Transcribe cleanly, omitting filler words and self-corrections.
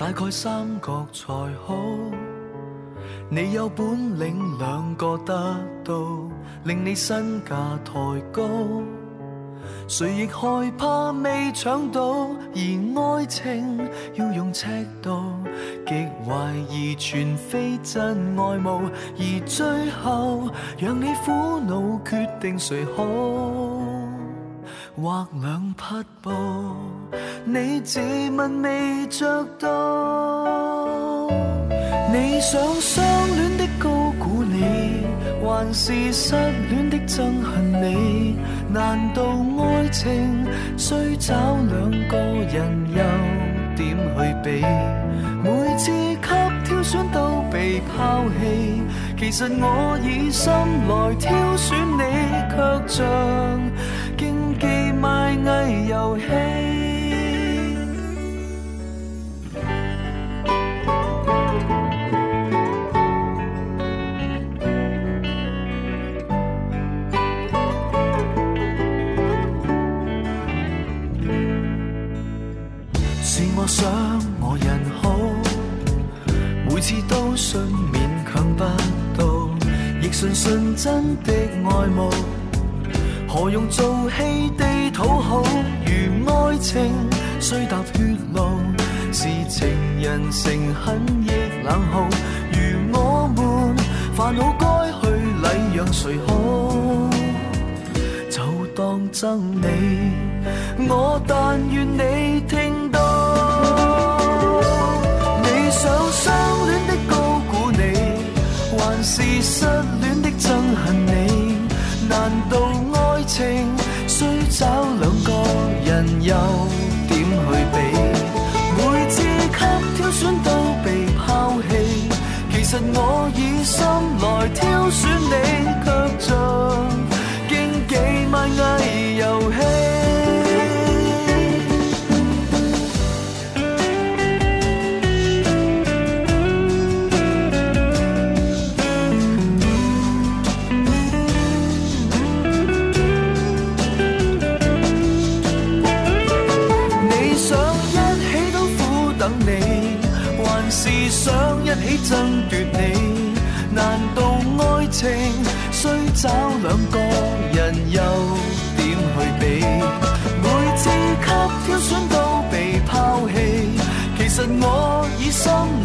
大概三角才好。你有本領兩個得到，令你身價抬高。誰亦害怕未搶到，而愛情要用尺度，極懷疑全非真愛慕，而最後讓你苦惱決定誰好，或兩匹布，你自問未着到。你想相戀的高估你，還是失戀的憎恨你？難道愛情需找兩個人又點去比？每次給挑選都被拋棄，其實我以心來挑選你，卻像競技賣藝遊戲。我想我人好，每次都信勉強不到，亦信純真的愛慕，何用做戲地討好？如愛情雖踏血路，是情人誠懇亦冷酷。如我們煩惱該去禮讓誰好？就當憎你，我但願你聽到。想相戀的高估你，還是失戀的憎恨你？難道愛情需找兩個人又點去比？每次給挑選都被拋棄，其實我以心來挑選你，卻像競技賣藝遊戲。想一起爭奪你，難道愛情需找兩個人又點去比？每次給挑選都被拋棄，其實我以心